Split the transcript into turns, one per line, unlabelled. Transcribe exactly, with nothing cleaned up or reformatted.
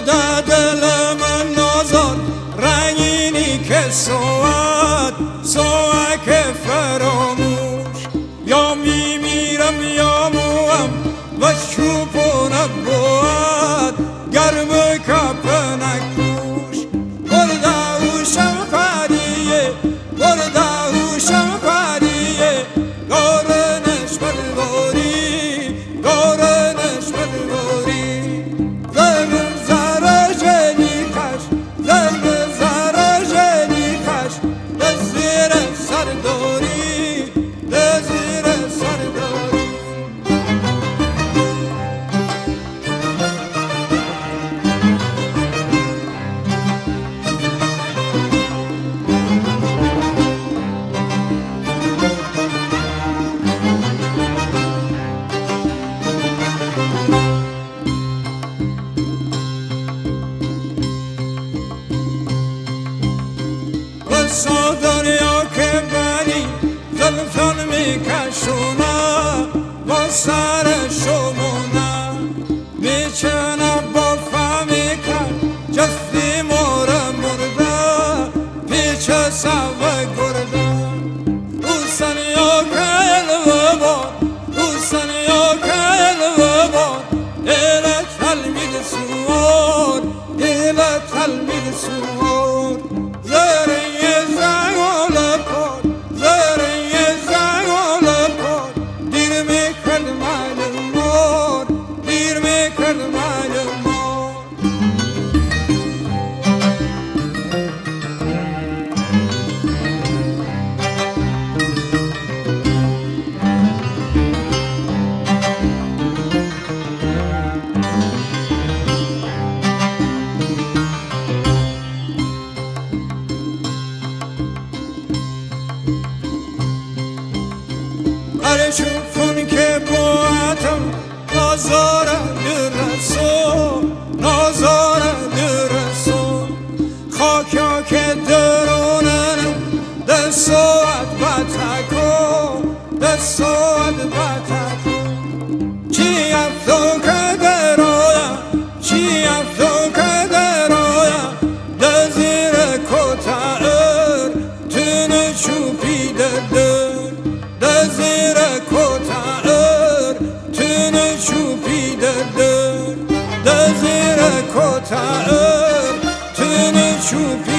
در دل من نازار رنگینی که سواد سوک فراموش یا میمیرم یا موام و چوبونت بود گرم کپنک پوش برده هوشم پریه برده هوشم پریه گارنش بلواری گارنش بلواری زم زره جنی خش زم زره جنی خش دزیر سرداری دزیر سرداری بسا دریا که بری زلفان میکشونه با سر شمونه میچنه با فهمی کن جستی مور مرده پیچ سوه گرده اوسن یا که الوه بار اوسن یا که الوه بار ایله تلمید سوار ایله تلمید سوار زره اره شوفون که باعتم نازاره درسو نازاره درسو خاکیا که دروننم دستوات باتکو دستوات باتکو چی افتو که درویا چی افتو که درویا دزیر کتایر تونه چوبی در دزیر کتایر تونه چوبی در دزیر کتایر تونه چوبی